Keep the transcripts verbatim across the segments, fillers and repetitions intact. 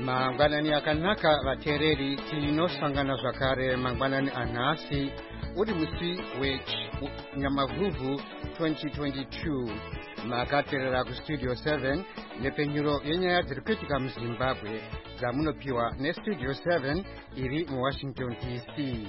Mangwanani akanaka vatereri tinosangana zvakare mangwanani anhasi uri musi wenyamavhuvhu twenty twenty-two makateerera kustudio seven nepenyuro yenyaya dziri kuitika muzimbabwe dzamunopiwa nestudio seven iri muwashington D C.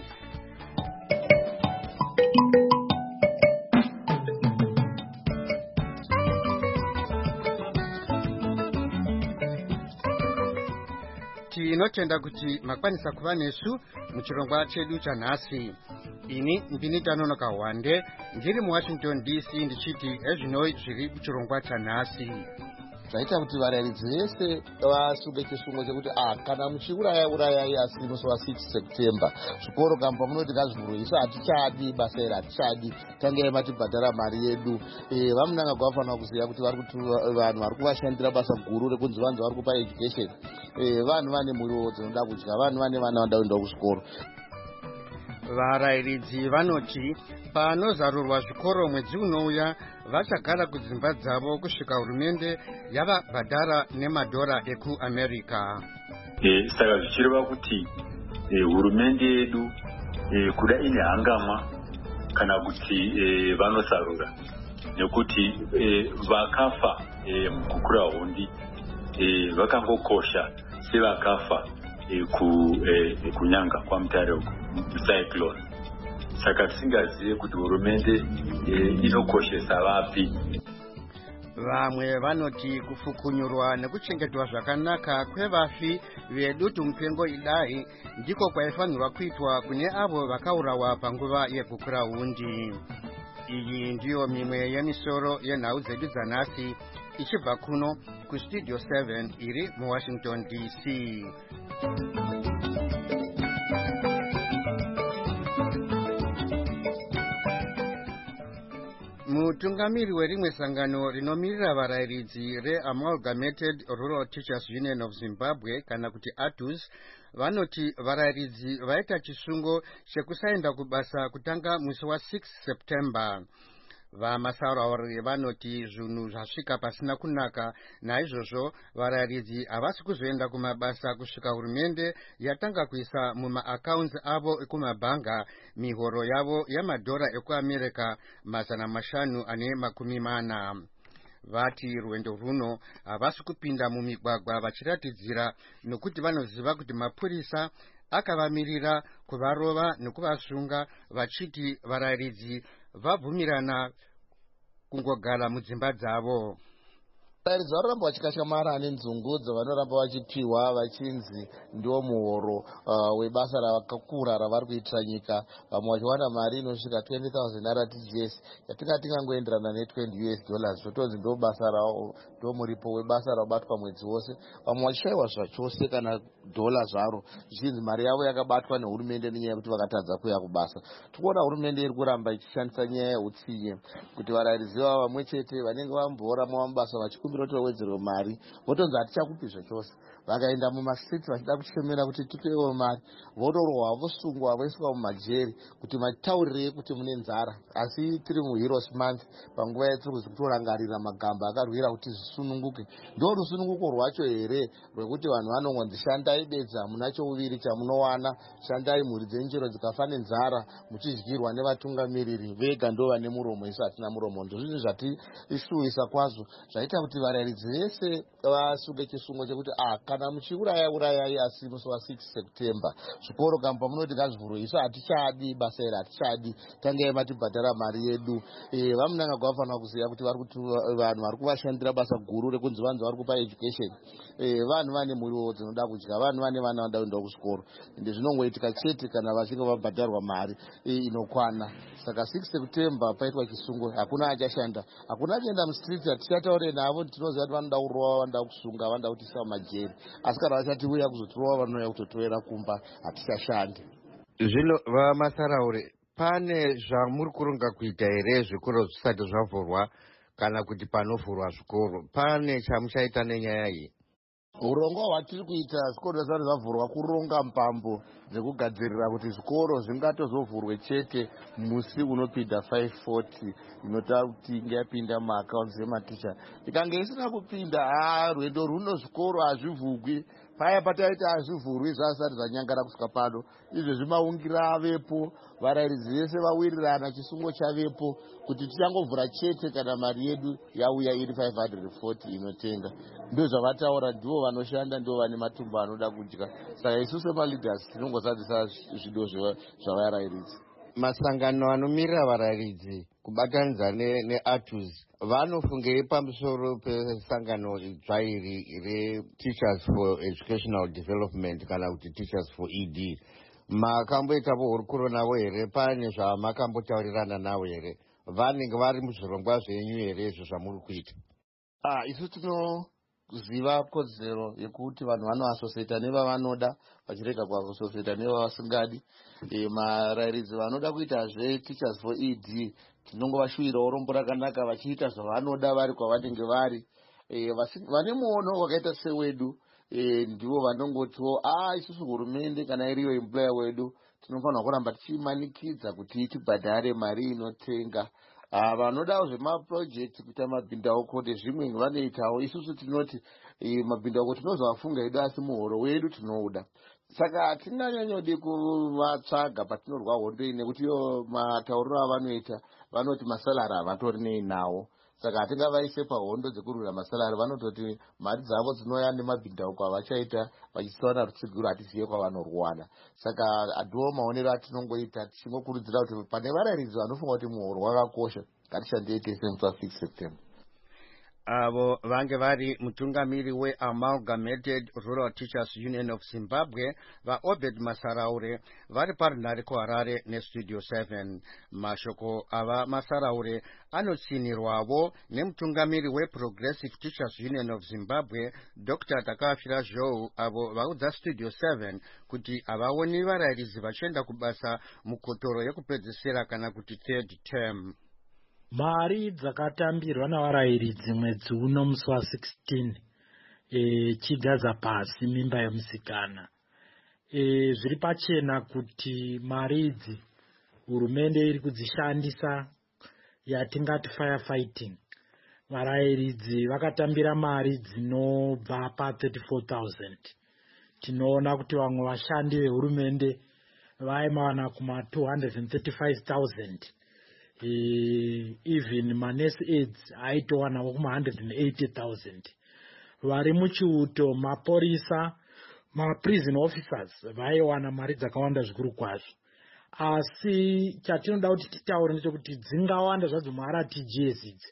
Tinotenda kuti makwanisa kuva nesu muchirongwa chedu chanhasi. Ini Mbinita Nonoka Wande ndiri muwashington D C ndichiti ezvinoi zviri muchirongwa chanhasi. Zvaita kuti varairidzi vese vasunge chisungo chekuti ah kana muchiuraya urayai asi musi wa six September zvikoro kamba munoti ngazvivhurwe isu hatichadi basa iri hatichadi tangai matibhadhara mari yedu. Eh vamunanga kwafanira kuziva kuti vari kuti vanhu vari kuvashandira basa guru rekunzi vanhu vari kupa education. Eh vanhu vane muriwo dzinoda kudya, vanhu vane vana vanoda kuenda kuzvikoro. Varairidzi vanoti panozarurwa zvikoro mwedzi unouya vachagara kudzimba dzavo kusvika hurumende yavabhadhara nemadhora ekuAmerica. Eh saka zvichireva kuti eh, hurumende yedu eh, kuda ine hangama kana kuti eh, vanosarura nekuti eh, vakafa eh, mukukura hundi eh, vakangokosha sevakafa eh, ku eh, kunyanga kwa mutare cyclone. Saka tisingazive kuti hurumende eh, inokoshesa vapi. Vamwe vanoti kufukunyurwa nekuchengetwa zvakanaka kwevafi vedutu mupengo idai ndiko kwaifanirwa kuitwa kune avo vakaurawa panguva yekukura hundi. Iyi ndiyo mimwe yemisoro yenhau dzedu dzanhasi ichibva kuno kustudio seven iri muwashington D C. Mutungamiri werimwe sangano rinomirira varairidzi reAmalgamated Rural Teachers Union of Zimbabwe kana kuti A T U Z vanoti varairidzi vaita chisungo chekusaenda kubasa kutanga musi wa six September. Vamasaurauri vanoti zvinhu zvasvika pasina kunaka, naizvozvo varairidzi havasi kuzoenda kumabasa kusvika hurumende yatanga kuisa mumaaccounts avo ekumabhanga mihoro yavo yamadhora ekuAmerica mazana mashanu ane makumi mana. Vati rwendo runo havasi kupinda mumigwagwa vachiratidzira nokuti vanoziva kuti mapurisa akavamirira kuvarova nekuvasunga vachiti varairidzi vabvumirana kungogara mudzimba dzavo. Varairidzi varoramba vachikashamara nenzungu dzavanoramba vachipiwa vachinzi ndiwo muhoro uh, webasa ravakakura ravari kuitira nyika. Vamwe vachiwana mari inosvika twenty thousand R T G S yatingati ingangoenderana ne-twenty U S dollars. Zvotonzi ndo basa ravo, ndo muripo webasa ravabatwa mwedzi wose. Vamwe vachishaiwa zvachose kana dhola zvaro zvichinzi mari yavo yakabatwa nehurumende nenyaya yekuti vakatadza kuuya kubasa. Tikuona hurumende iri kuramba ichishandisa nyaya yeutsinye kuti varairidzi vavo vamwe chete vanenge vamborama mabasa vachikumbira kuti wawedzerwe mari votonzi hatichakupi zvachose. Vakaenda mumastriti vachida kuchemera kuti tipewo mari vodorohwa vosungwa voiswa mumajeri kuti matitaurire kuti mune nzara. Asi tiri muheroes month panguva yatiri kutorangarira magamba akarwira kuti zvisununguke. Ndo rusununguko rwacho here rwekuti vanhu vanongonzi shandai bedza munacho uviri chamunowana, shandai mhuri dzenjero dzikafa nenzara muchidyirwa nevatungamiriri vega ndo vane muromo isu hatina muromo. Ndozvinhu zvatishuwisa kwazvo zvaita kuti varairidzi vese vasunge chisungo chekuti ah kana muchiuraya urayai asi musi wa six September zvikoro kamba munoti ngazvivhurwe isu hatichadi basa iri hatichadi tangai matibhadhara mari yedu. Eh vamunanga kwafanira kuziva kuti vari kuti vanhu vari kuvashandira basa guru rekunzi vanhu vari kupa education. Eh vanhu vane muriwo dzinoda kudya, vanhu vane vana vanoda kuenda kuzvikoro. Ende zvinongoitika chete kana vachinge vabhadharwa mari eh, inokwana. Saka six September paitwa chisungo hakuna achashanda, hakuna achaenda mustreet. Hatichataure navo tinoziva kuti vanoda kurova, vanoda kusunga, vanoda kutiisa mumajeri. Asi kana vachatiuya kuzotirova vanouya kutotorera kumba hatichashandi. Zvino vamasaraure pane zvamuri kuronga kuita here zvikoro zvisati zvavhurwa kana kuti panovhurwa zvikoro pane chamuchaita nenyaya iyi? Urongwa hwatiri kuita zvikoro zvisati zvavhurwa kuronga mbambo dzekugadzirira kuti zvikoro zvingatozovhurwe chete musi unopinda five forty inotaura kuti inge yapinda muaccounts ematicha. Ikange isina kupinda, ah rwendo runo zvikoro hazvivhugwi. paya pataita hazvivhurwi zvasati zvanyangara kusvika pano. Izvezvi maungira avepo, varairidzi vese vawirirana, chisungo chavepo kuti tichangovhura chete kana mari yedu yauya iri five hundred forty inotenga. Ndozvavataura, ndivo vanoshanda, ndivo vane matumbu anoda kudya. Saka isu semaleaders tinongosadzisa zvido zvavarairidzi. Masangano anomirira varairidzi kubatanidza neATUS vanofungei pamusoro pesangano dzvairi reTeachers for Educational Development kana kuti Teachers for E D? Makamboitawo hurukuro navo here? Pane zvamakambotaurirana navo here? Vanenge vari muzvirongwa zvenyu here izvo zvamuri kuita? Ah, isu tinoziva kodzero yekuti vanhu vanoasosieta nevavanoda vachirega kuasosieta nevavasingadi. E, marairidzi vanoda kuita zveTeachers for E D tinongovashuvirawo rombo rakanaka vachiita zvavanoda vari kwavanenge vari. E, vane muono wakaita sewedu e, ndivo vanongotiwo ah isusu hurumende kana iriyo employer wedu tinofanira kuramba tichimanikidza kuti tibhadhare mari inotenga. Uh, vanodawo zvemaproject kuita mabhindauko nezvimwe vanoitawo. Isusu tinoti e, mabhindauko tinozovafunga edu asi muhoro wedu tinouda. Saka hatinganyanyode kuvatsvaga patinorwa hondo iyi nekuti iyo matauriro avanoita vanoti masalari havatori nawo. Saka hatingavaise pahondo dzekurwira masalari. Vanototi mari dzavo dzinouya nemabhindauko avachaita vachisawana rutsigiro hatizive kwavanorwana. Saka hadiwo maonero atinongoita tichingokurudzira kuti pane varairidzi vanofunga kuti muhoro wakakosha ngatishandei tese musi wa-six September. Avo vange vari mutungamiri weAmalgamated Rural Teachers Union of Zimbabwe vaObed Masaraure vari parunhare kuHarare neStudio seven. Mashoko ava Masaraure anotsinirwavo nemutungamiri weProgressive Teachers Union of Zimbabwe Doctor Takafira Zhou, avo vaudza Studio seven kuti havaoni varairidzi vachienda kubasa mukotoro yekupedzisira kana kuti third term. Mari dzakatambirwa navarairidzi mwedzi uno musi wa-sixteen e, chigadza pasi mimba yomusikana. E, zviri pachena kuti mari idzi hurumende iri kudzishandisa yatingati firefighting. Varairidzi vakatambira mari dzinobva pa thirty-four thousand. Tinoona kuti vamwe vashandi vehurumende vaimawana kuma two hundred thirty-five thousand. Uh, even manesi aids aitowanawo kuma one hundred eighty thousand. Vari muchiuto maporisa maprison officers vaiwana mari dzakawanda zvikuru kwazvo. Asi chatinoda kuti titaure ndechekuti dzingawanda zvadzo muR T G S idzi,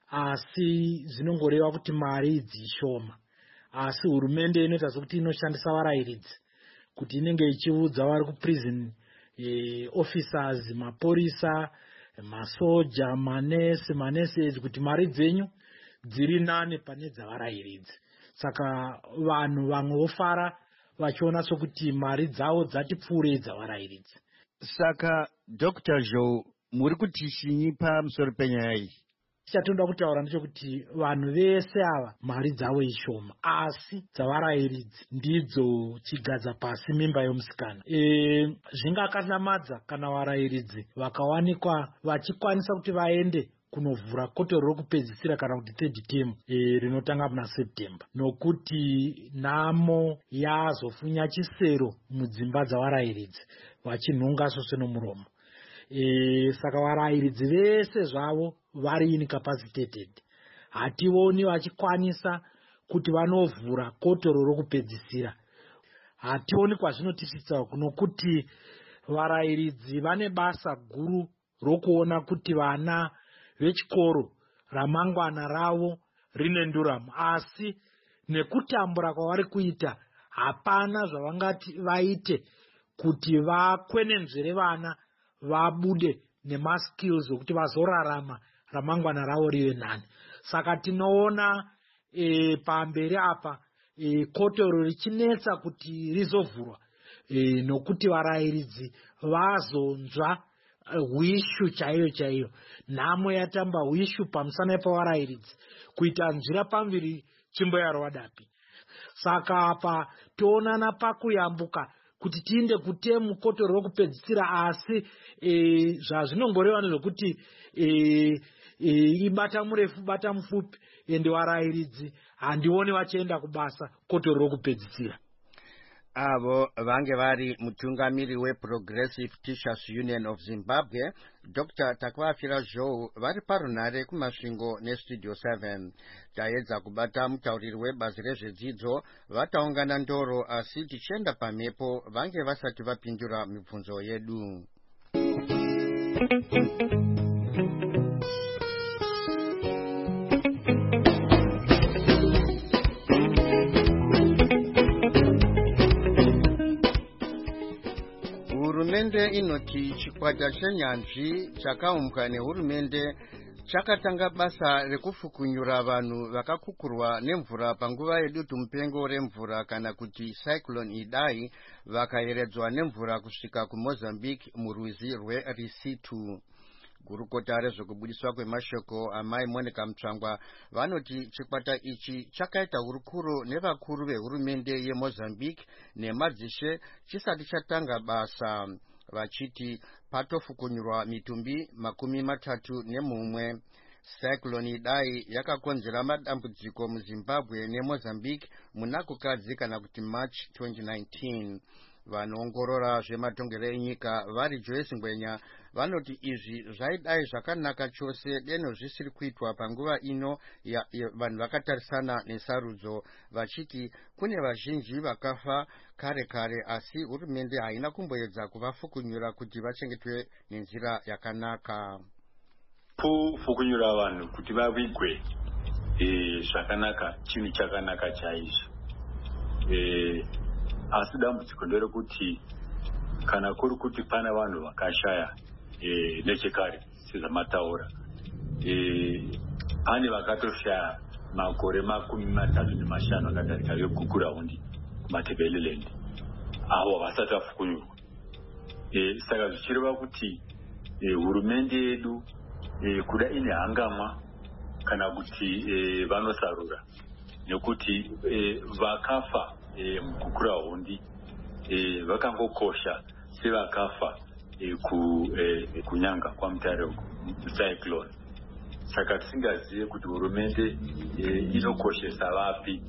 asi zvinongoreva kuti mari idzi ishoma. Asi hurumende inoita sokuti inoshandisa varairidzi kuti inenge ichiudza vari kuprison eh, officers, maporisa, masoja, manesi, manesi edzi kuti mari dzenyu dziri nane pane dzavarairidzi. Saka vanhu vamwe vofara vachiona sokuti mari dzavo dzati pfuurei dzavarairidzi. Saka Doctor Zhou, muri kuti shinyi pamusoro penyaya iyi? Chatinoda kutaura ndechekuti vanhu vese ava mari dzavo ishoma, asi dzavarairidzi ndidzo chigadza pasi mimba yomusikana. E, zvingakanamadza kana varairidzi vakawanikwa vachikwanisa kuti vaende kunovhura kotoro rokupedzisira kana kuti third term e, rinotanga muna September, nokuti nhamo yazofunya chisero mudzimba dzavarairidzi vachinhunga sose nomuromo. E, saka varairidzi vese zvavo vari incapacitated. Hationi vachikwanisa kuti vanovhura kotoro rokupedzisira. Hationi kwazvinotisvitsa kunokuti varairidzi vane basa guru rokuona kuti vana vechikoro ramangwana ravo rine nduramo, asi nekutambura kwavari kuita hapana zvavangati vaite kuti vakwenenzvere vana vabude nemaskills okuti vazorarama ramangwana ravo rive nani. Saka tinoona e, pamberi apa e, kotoro richinetsa kuti rizovhurwa e, nokuti varairidzi vazonzva hwishu chaiyo chaiyo. Nhamo yatamba hwishu pamusana pavarairidzi kuita nzira pamberi tsvimbo yarovadapi. Saka apa toonana pakuyambuka kuti tiinde kutemu kotoro rokupedzisira, asi e, zvazvinongoreva nezvokuti e, e, ibata murefu bata mupfupi, ende varairidzi handioni vachienda kubasa kotoro rokupedzisira. avo vange vari mutungamiri weProgressive Teachers Union of Zimbabwe Doctor Takwafira Joe vari parunhare kumasvingo nestudio seven. Taedza kubata mutauriri webazi rezvedzidzo vataungana ndoro, asi tichienda pamhepo vange vasati vapindura mibvunzo yedu. Hurumende inoti chikwata chenyanzvi chakaumbwa nehurumende chakatanga basa rekufukunyura vanhu vakakukurwa nemvura panguva yedutu mupengo remvura kana kuti Cyclone Idai vakayeredzwa nemvura kusvika kuMozambique murwizi rweRisitu. Gurukota rezvekubudiswa kwemashoko amai Monica Mutsvangwa vanoti chikwata ichi chakaita hurukuro nevakuru vehurumende yeMozambique nemadzishe chisati chatanga basa, vachiti patofukunyurwa mitumbi makumi matatu nemumwe. Cyclone Idai yakakonzera madambudziko muZimbabwe neMozambique muna kukadzi kana kuti March twenty nineteen. Vanoongorora zvematongero enyika vari Joyce Ngwenya vanoti izvi zvaidai zvakanaka chose deno zvisiri kuitwa panguva ino ya, ya vanhu vakatarisana nesarudzo, vachiti kune vazhinji vakafa kare kare asi hurumende haina kumboedza kuvafukunyura kuti vachengetwe nenzira yakanaka. Kufukunyura vanhu kuti vavigwe eh zvakanaka chinhu chakanaka chaizvo. Eh asi dambudziko nderekuti kana kuri kuti pana vanhu vakashaya eh nechekare sezamataura eh pane vakatoshaya makore makumi matatu nemashanu akadarika vekukura hundi kumatebeleland avo vasati vafukunyurwa. Eh saka zvichireva kuti eh hurumende yedu eh kuda ine hangamwa kana kuti eh vanosarura nekuti eh vakafa eh mukukura hundi eh vakangokosha sevakafa eh ku eh kunyanga kwa mutare cyclone. Saka tisingazive kuti hurumende eh inokoshesa vapi,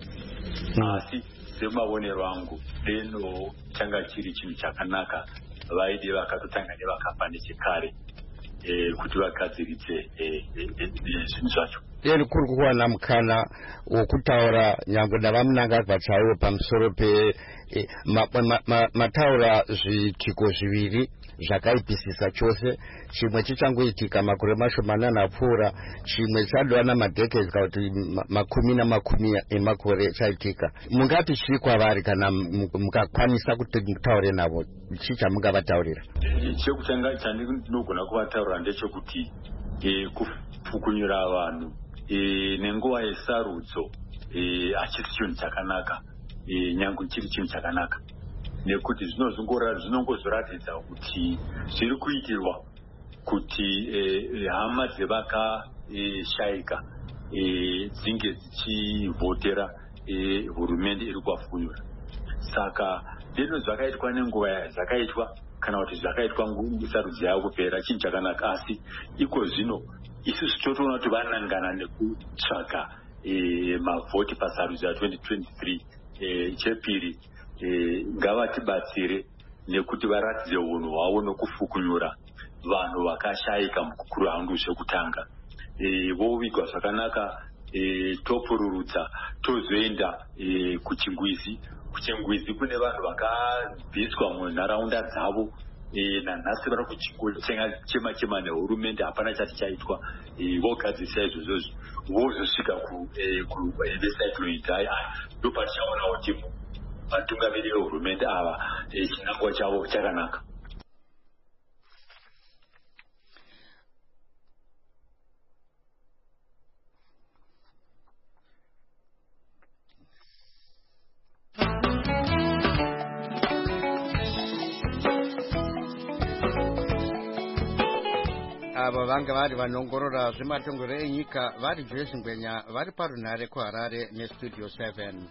asi semaonero angu deno changa chiri chinhu chakanaka vaide vakatotanga nevakafa nechekare eh kuti vagadziridze eh zvinhu zvacho. Yeri kuri kuwana mukana wokutaura nyangwe navamunanga vachaiwo pamusoro pe eh, mataura ma, ma, ma zvitiko zviviri zvakaipisisa chose. Chimwe chichangoitika makore mashomanana apfuura, chimwe chadova namadhekezi kana kuti makumi namakumi emakore chaitika. Mungati chiri kwavari kana mukakwanisa kuti mutaure navo, chii chamungavataurira? Chekutanga chandinogona kuvataurira ndechekuti eh, kufukunyura vanhu e nenguva yesarudzo e achisi chinhu chakanaka, e nyange chiri chinhu chakanaka, nekuti zvinozongora zvinongozoratidza kuti zviri kuitirwa kuti e hama dzevakashayika e dzinge dzichivhotera e hurumende iri kuvafukunyura. Saka deno zvakaitwa nenguva zvakaitwa kana kuti zvakaitwa sarudzo yavo kupera chinhu chakanaka, asi iko zvino isusu totoona kuti vanangana nekutsvaga eh mavhoti pasarudzo ya twenty twenty-three. Eh chepiri eh ngavatibatsire nekuti varatidze unhu hwavo nokufukunyura vanhu vakashayika mukukura hangu zvekutanga. Eh vovigwa zvakanaka, eh topururudza tozoenda eh kuchingwizi. Kuchingwizi kune vanhu vakabviswa munharaunda dzavo. E nanhasi vari kuchingotenga chema chema nehurumende, hapana chati chaitwa. E vogadzisa izvozvo vozosvika kuvecyclone Idai. Ndopatichaona kuti vatungamiri vehurumende ava chinangwa chavo chakanaka. Ava vanga vari vanongorora zvematongero enyika vari Joyce Ngwenya vari parunhare kuHarare nestudio seven.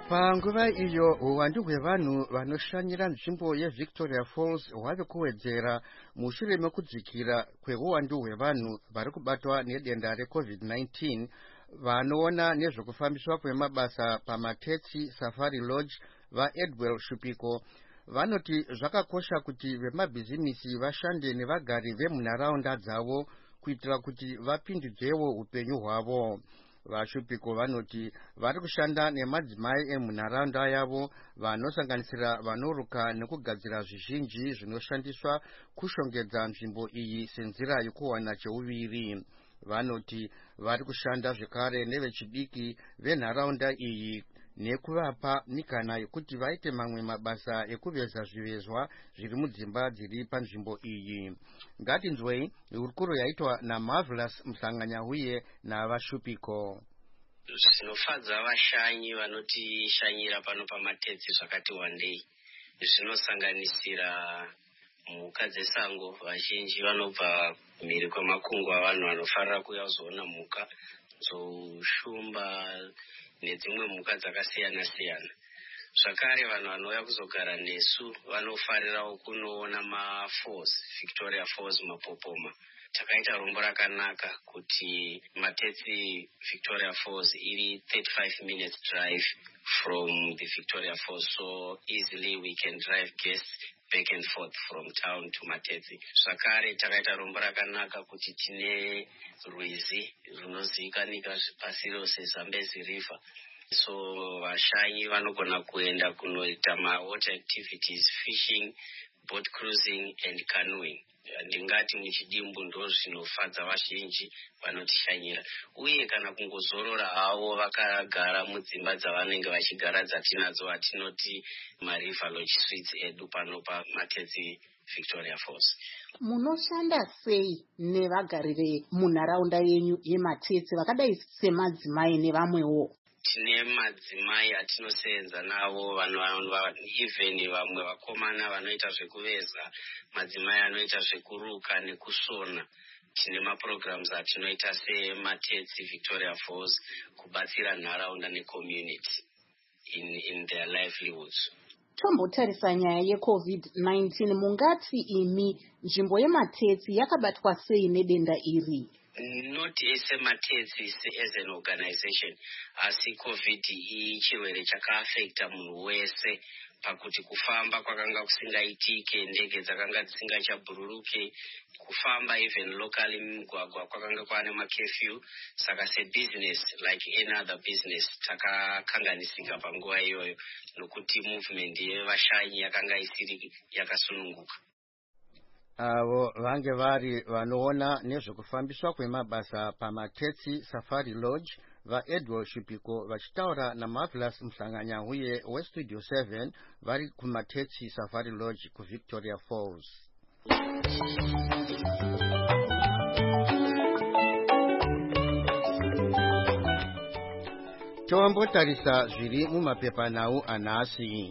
panguva iyo uwandu hwevanhu vanoshanyira nzvimbo yeVictoria Falls hwave kuwedzera mushure mekudzikira kweuwandu hwevanhu vari kubatwa nedenda recovid nineteen. Vanoona nezvekufambiswa kwemabasa pamatetsi Safari Lodge vaEdwell Shupiko vanoti zvakakosha kuti vemabhizimisi vashande nevagari vemunharaunda dzavo kuitira kuti vapindudzewo upenyu hwavo. VaShupiko vanoti vari kushanda nemadzimai emunharaunda yavo vanosanganisira vanoruka nekugadzira zvizhinji zvinoshandiswa kushongedza nzvimbo iyi senzira yekuwana cheuviri. Vanoti vari kushanda zvekare nevechidiki venharaunda iyi nekuvapa mikana yekuti vaite mamwe mabasa ekuveza zvivezwa zviri mudzimba dziri panzvimbo iyi. Ngatinzwei hurukuro yaitwa naMarvelous Msanganyahuye navaShupiko. Zvinofadza vashanyi vanotishanyira pano pamatetsi zvakati wandei. Zvinosanganisira mhuka dzesango. Vazhinji vanobva mhiri kwemakungu avanhu vanofarira kuuya kuzoona mhuka, zoshumba nedzimwe mhuka dzakasiyana siyana. Zvakare vanhu vanouya kuzogara nesu vanofarirawo kunoona maFalls, Victoria Falls, Mapopoma. Takaita rombo rakanaka kuti matetsi Victoria Falls iri thirty-five minutes drive from the Victoria Falls, so easily we can drive guests back and forth from town to matetsi. Zvakare takaita rombo rakanaka kuti tine rwizi runozivikanика pasi rose, Zambezi River. So vashanyi vanogona kuenda kunoita ma water activities, fishing, boat cruising and canoeing. Ndingati muchidimbu ndo zvinofadza vazhinji vanotishanyira. Uye kana kungozorora havo vakagara mudzimba dzavanenge vachigara dzatinadzo vatinoti maRiver Lodge Suites edu pano pamatetsi Victoria Falls. Munoshanda sei nevagari munharaunda yenyu yematetsi vakadai semadzimai nevamwewo? Tine madzimai atinosenza navo, vanhu even vamwe vakomana vanoita zvekuveza, madzimai anoita zvekuruka nekusona. Tine maprograms atinoita sematetsi Victoria Falls kubatsira nharaunda necommunity in, in their livelihoods. Tombotarisa nyaya yecovid nineteen, mungati imi nzvimbo yematetsi yakabatwa sei nedenda iri? Not sematetsi as an organization, asi COVID ichirwere chakaafekta munhu wese pakuti kufamba kwakanga kusingaitike, ndege dzakanga dzisingachabhururuke, kufamba even locally mumugwagwa kwakanga kwane makefyu. Saka sebusiness like any other business takakanganisika panguva iyoyo nokuti movement yevashanyi yakanga isiri yakasununguka. Avo vange vari vanoona nezvekufambiswa kwemabasa pamatetsi Safari Lodge vaEdwell Shupiko vachitaura naMarvelous Msanganyahuye weStudio seven vari kumatetsi Safari Lodge kuVictoria Falls. Tombotarisa zviri mumapepanhau anhasi.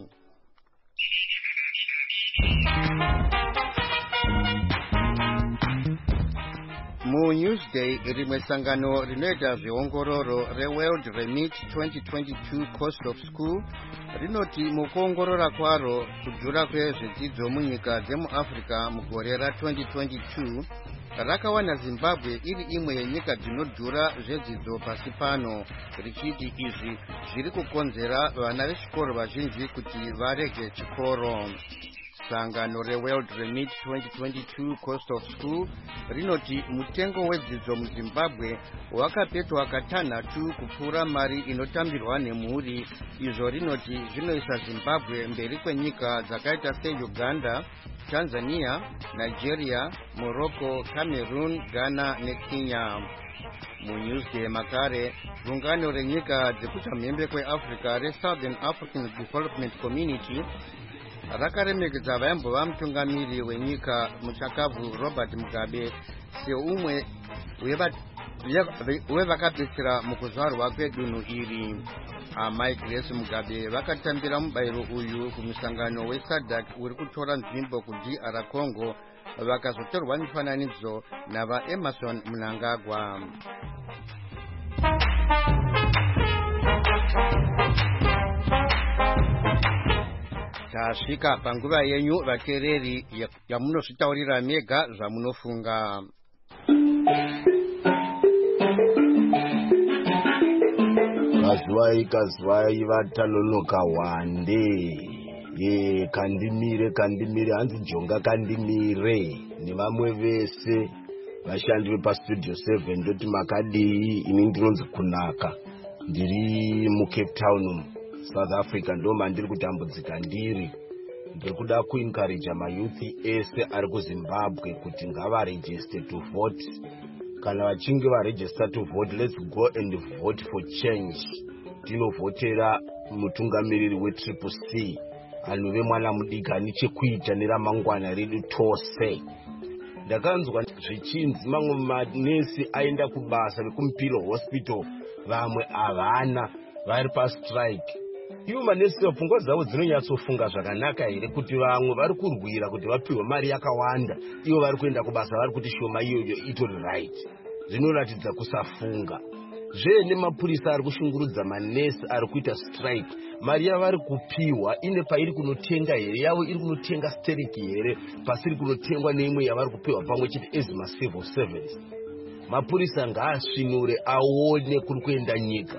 Mu Newsday, rimwe sangano rinoita zveongororo reWorld Remit twenty twenty-two Cost of School rinoti mukuongorora kwaro kudhura kwezvidzidzo munyika dzemuAfrica mugore ra twenty twenty-two rakawana Zimbabwe iri imwe yenyika dzinodhura zvedzidzo pasi pano, richiti izvi zviri kukonzera vana vechikoro vazhinji kuti varege chikoro. Sangano reWorld Remit twenty twenty-two Cost of School rinoti mutengo wedzidzo muZimbabwe wakapetwa katanhatu kupfuura mari inotambirwa nemhuri. Izvo rinoti zvinoisa Zimbabwe mberi kwenyika dzakaita seUganda, Tanzania, Nigeria, Morocco, Cameroon, Ghana neKenya. MuNewsday makare, gungano renyika dzekuta mhembe kweAfrica reSouthern African Development Community rakaremekedza vaimbova mutungamiri wenyika muchakabvu Robert Mugabe seumwe wevakapedzisira mukuzvarwa kwedunhu iri. Amai Grace Mugabe vakatambira mubayiro uyu kumusangano weSADC uri kutora nzvimbo kuD R Congo, vakazotorwa mifananidzo navaEmerson Mnangagwa. tasvika panguva yenyu vateereri yamunozvitaurira mega zvamunofunga. Kazwai kazwai vatanonoka wande ye kandimire kandimire hanzi Jonga kandimire nevamwe vese vashandi vepastudio seven ndoti makadii. Ini ndinonzi Kunaka, ndiri muCape Town South Africa, ndo mandiri kutambudzika ndiri. Ndiri kuda kuencourage mayuthi ese ari kuZimbabwe kuti ngavaregister to vote. Kana vachinge varegister to vote, let's go and vote for change. Tinovhotera mutungamiriri wetriple C anove mwana mudiki ane chekuita neramangwana redu tose. Ndakanzwa zvichinzi mamwe manesi aenda kubasa vekuMupiro Hospital, vamwe havana vari pastrike. Ivo manesi pfungwa dzavo dzinonyatsofunga zvakanaka here kuti vamwe vari kurwira kuti vapiwe mari yakawanda, ivo vari kuenda kubasa vari kuti shoma iyoyo itori right. Zvinoratidza kusafunga. Zvene mapurisa ari kushungurudza manesi ari kuita strike, mari yavari kupiwa ine pairi kunotenga here, yavo iri kunotenga steriki here, pasiri kunotengwa neimwe yavari kupiwa pamwe chete as macivil servants. Mapurisa ngaasvinure aone kuri kuenda nyika.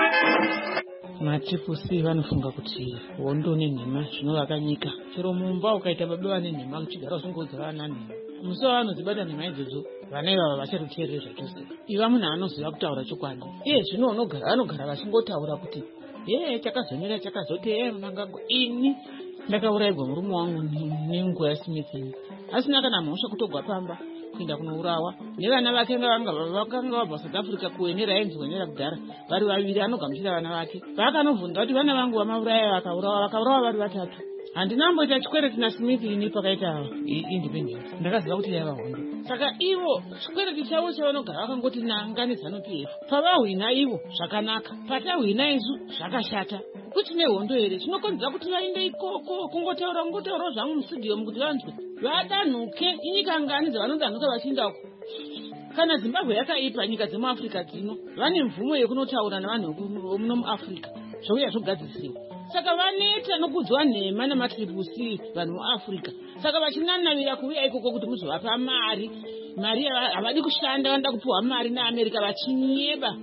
Matriple C vanofunga kuti hondo nenhema zvinovaka nyika. Chero mumba ukaita baba vane nhema muchigara usingodza vana nhema. Musi wavanodzibata nhema idzodzo, vana ivava vachatoteerere zvachose. Iva munhu anoziva kutaura chokwadi. Iye zvino unogara vanogara vachingotaura kuti ye chakazonyera chakazoti ye mangango ini ndakaurayirwa murume wangu nenguva yasimitsini. Asina kana mhosva kutogwa pamba kuenda kunourawa. Nevana vake vakanga vabva South Africa kuenera ainzwenera kudhara vari vaviri, anogamuchira vana vake. Vakanovhunza kuti vana vangu vamauraya vakaurawa vakaurawa vari vatatu. Handinamboita chikwereti naSmith ini pakaita independence. Ndakaziva kuti yaiva hondo. Saka ivo chikwereti chavo chavanogara vakangoti nanga neZANU-P F. Pavahwina ivo zvakanaka, patahwina isu zvakashata. Kuti nehondo here chinokonzera kuti vaende ikoko kungotaura kungotaura zvangu mustudio kuti vanzwe vadanhuke. Inyika ngani dzavanodanhuka vachienda uko? Kana Zimbabwe yakaipa, nyika dzemuAfrica dzino vane mvumo yekunotaura navanhu vomuno muAfrica zvouya zvogadzirisiwa. Saka vaneta nokudzwa nhema namatriple C vanhu muAfrica. Saka vachinanavira kuuya ikoko kuti muzovapa mari. Mari havadi kushanda, vanoda kupiwa mari naAmerica vachinyeba.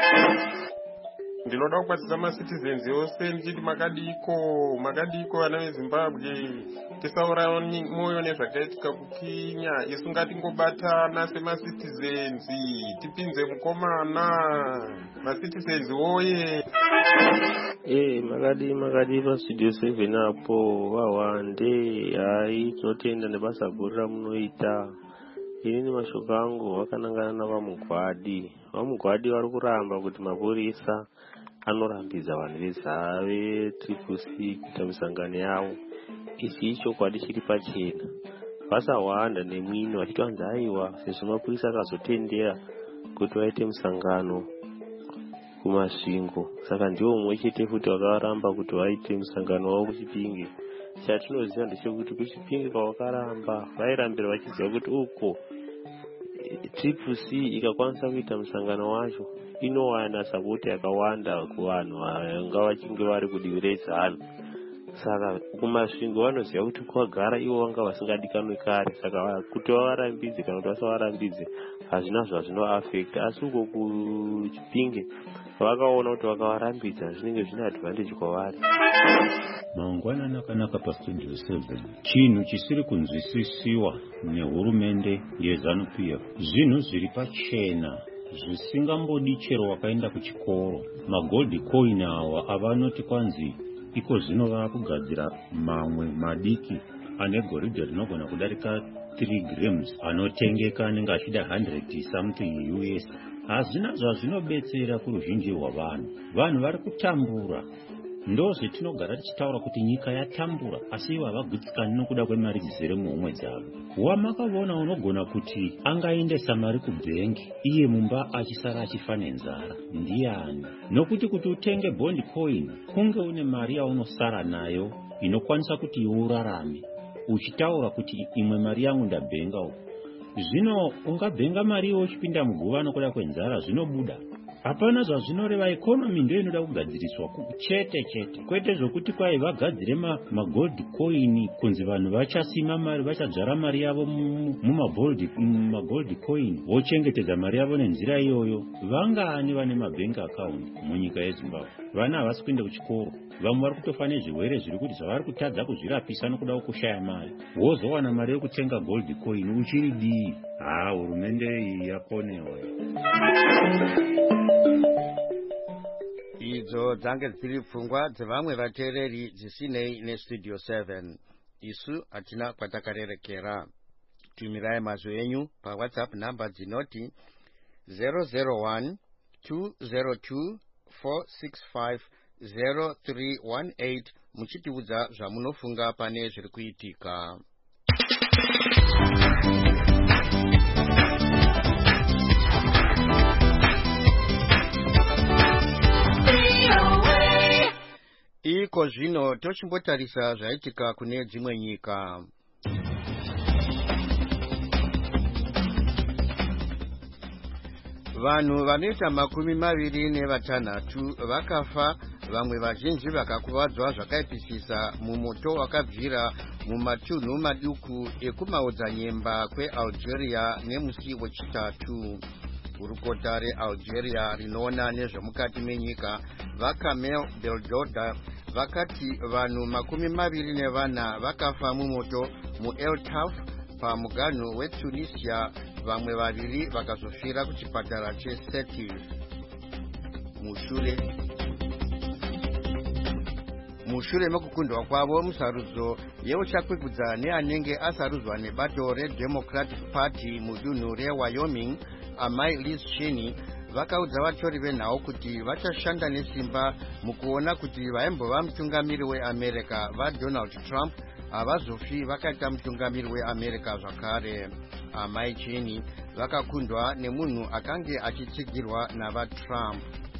Ndinoda kukwatisa macitizens ose ndichiti makadiko makadiko vana veZimbabwe, tisaurayiwa mwoyo nezvakaitika kuKenya. Isu ngatingobatana semacitizens tipinze mukomana. Macitizens woye. Eh, makadi makadi pastudio seven apo vawande. Hai tinotenda nebasa guru ramunoita. Ini mashoko angu akanangana navamugwadi. Vamugwadi vari kuramba kuti mapurisa anorambidza vanhu vezave triple C kuita misangano yavo. Ichi ichokwadi chiri pachena. Vasawanda nemwino vachitwanzi aiwa sezvo mapurisa akazotendera kuti vaite musangano kumasvingo. Saka ndiwo mumwe chete futi vakaramba kuti vaite musangano wavo kuChipinge. Chatinoziva ndechekuti kuChipinge kwavakaramba vairambira vachiziva kuti uko triple C ikakwanisa kuita musangano wacho inowana sapoti yakawanda kuvanhu vanga vachinge vari kudivi reZANU. Saka kumasvingo vanoziva kuti kwagara ivo vanga vasingadikanwi kare. Saka kuti vavarambidze kana kuti vasavarambidze hazvina zvazvinoafekta. Asi uko kuChipinge vakaona kuti vakavarambidza zvinenge zvine advantage kwavari. Mangwanani akanaka pastudio seven. Chinhu chisiri kunzwisisiwa nehurumende yeZANU-P F, zvinhu zviri pachena zvisingambodi chero wakaenda kuchikoro. Magold coin awa avanoti kwanzi iko zvino vava kugadzira mamwe madiki ane goridhe rinogona kudarika three grams anotengeka anenge achida one hundred something U S. Hazvina zvazvinobetsera kuruzhinji rwavanhu. Vanhu vari kutambura. Ndozve tinogara tichitaura kuti nyika yatambura, asi ivo havagutsikani nokuda kwemari dzizere muhomwe dzavo. Wamakavaona unogona kuti angaendesa mari kubhengi iye mumba achisara achifa nenzara ndiani? Nokuti kuti utenge bond coin kunge une mari yaunosara nayo inokwanisa kuti iwe urarame uchitaura kuti imwe mari yangu ndabhenga uko. Zvino ungabhenga mari iwe uchipinda muguva nokuda kwenzara zvinobuda. hapana zvazvinoreva. Ikonomi ndio inoda kugadziriswa chete chete, kwete zvokuti kwai vagadzire magold coin kunzi vanhu vachasima mari, vachadzvara mari yavo mumagold coin vochengetedza mari yavo nenzira iyoyo. Vangani vane mabank account munyika yeZimbabwe? Vana havasi kuenda kuchikoro, vamwe vari kutofa nezvirwere zviri kuti zvavari kutadza kuzvirapisa nokuda kushaya mari. Wozowana mari yokutenga gold coin uchiri dii? Ha, hurumende iyi yakonewa. Idzo dzange dziri pfungwa dzevamwe vateereri dzisinei nestudio seven. Isu hatina kwatakarerekera. Tumirai mazwi enyu paWhatsApp namba dzinoti zero zero one two zero two four six five zero three one eight muchitiudza zvamunofunga pane zviri kuitika. Iko zvino tochimbotarisa zvaitika kune dzimwe nyika. Vanhu vanoita makumi maviri nevatanhatu vakafa, vamwe vazhinji vakakuvadzwa zvakaipisisa mumoto wakabvira mumatunhu maduku ekumaodzanyemba kweAlgeria nemusi wechitatu. Gurukota reAlgeria rinoona nezvemukati menyika vaCamel Beldoda vakati vanhu makumi maviri nevana vakafa mumoto muEl Taf pamuganhu weTunisia, vamwe vaviri vakazofira kuchipatara cheSetif. Mushure mushure mekukundwa kwavo musarudzo yeuchakwikudza neanenge asarudzwa nebato reDemocratic Party mudunhu reWyoming, amai Liz Cheney vakaudza vatori venhau kuti vachashanda nesimba mukuona kuti vaimbova mutungamiri weAmerica vaDonald Trump havazofi vakaita mutungamiri weAmerica zvakare. Amai Cheney vakakundwa nemunhu akange achitsigirwa navaTrump.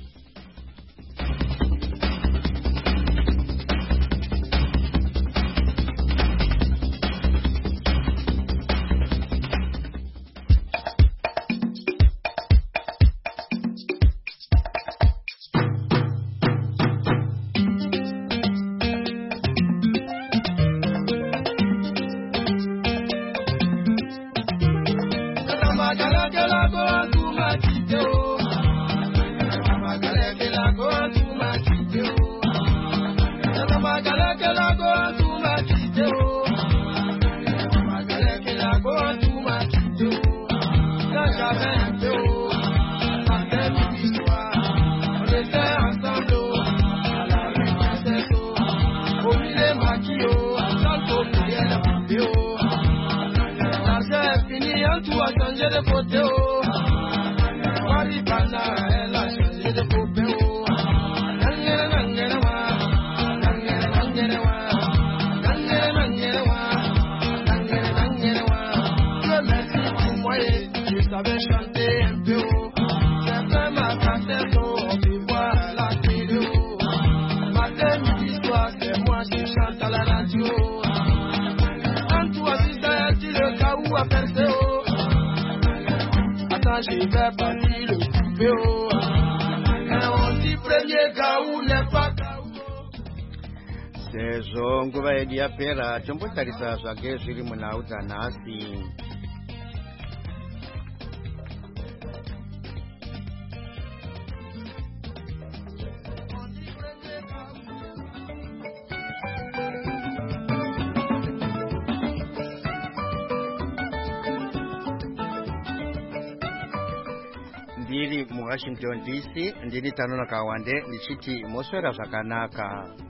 Sezvo nguva yedu yapera, tombotarisa zvake zviri munhau dzanhasi. Ndiri muWashington D C, ndiri Tanona Kawande, ndichiti moswera zvakanaka.